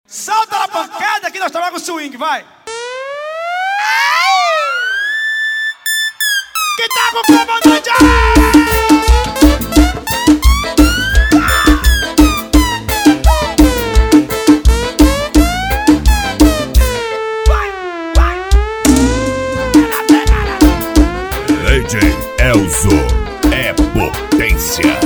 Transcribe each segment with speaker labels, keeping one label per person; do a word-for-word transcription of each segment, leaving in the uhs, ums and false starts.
Speaker 1: Salta na pancada que nós trabalhamos com swing, vai! Que tá com o comandante vai, vai!
Speaker 2: D J Elzo é potência.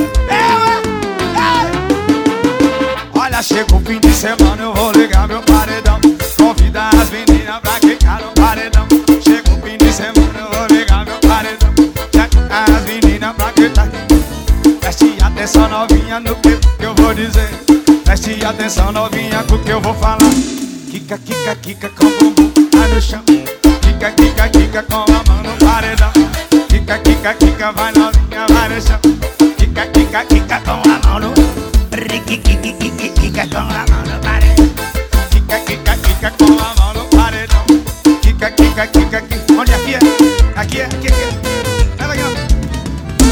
Speaker 1: Olha, chega o fim de semana, eu vou ligar meu paredão. Convidar as meninas pra quicar no paredão. Chega o fim de semana, eu vou ligar meu paredão. Chega as meninas pra quicar. Preste atenção, novinha, no que, que eu vou dizer. Preste atenção, novinha, no que eu vou falar. Kika, kika, kika com o bumbum lá no chão. Kika, kika, kika com a mão no paredão. Kika, kika, kika, vai novinha, vai no chão. Kika, kika, kika com a mão no... Kika com a mão no paredão. Kika, kika, kika com a mão no paredão. Kika, kika, kika, kika. Onde aqui é? Aqui é? Aqui é? Aqui é? Leva aqui, ó.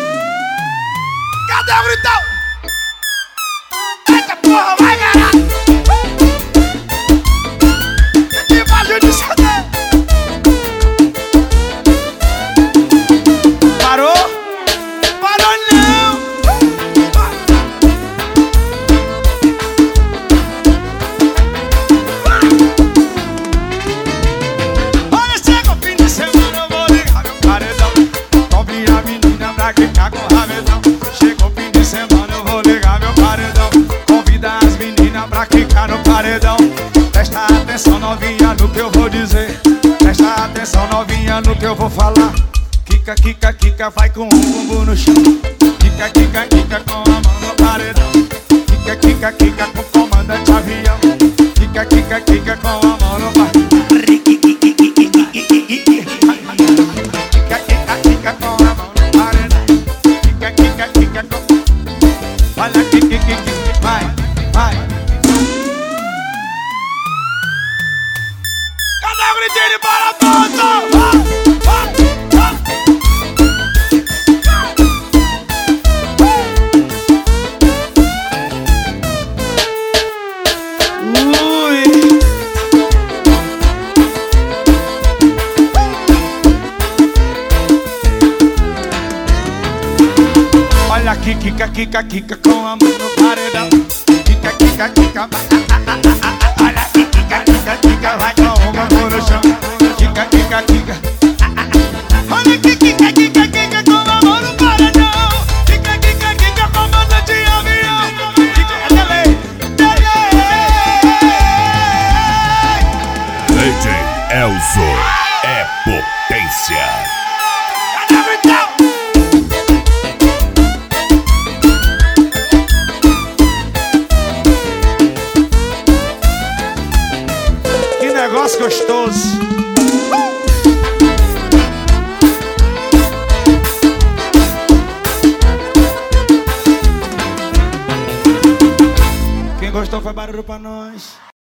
Speaker 1: Cadê o gritão? Eita porra, vai, caralho! Que embaixo de C D. Parou? Parou não! Quicar com o rabetão. Chegou o fim de semana, eu vou ligar meu paredão. Convidar as meninas pra quicar no paredão. Presta atenção, novinha, no que eu vou dizer. Presta atenção, novinha, no que eu vou falar. Kika, kika, kika, vai com o bumbum no chão. Kika, kika, kika, com a mão no paredão. Kika, kika, kika, com o comandante avião. Kika, kika, kika, com a mão no paredão. Kika, kika, kika, com a mão no paredão. Kika, kika, com... Olha aqui, kika, kika, vai, vai. Cadê o gritinho de para todo? Olha aqui, kika, kika, kika com a mão no paredão. Kika, kika, kika, olha aqui, kika, kika, kika, vai com o bumbum no chão. Kika, kika, kika, olha aqui, kika, kika, kika com a mão no paredão. Kika, kika, kika, comandante de avião. Kika, delay, delay.
Speaker 2: D J Elzo é potência.
Speaker 1: Cadê o gritão? Negócio gostoso. Quem gostou foi barulho pra nós.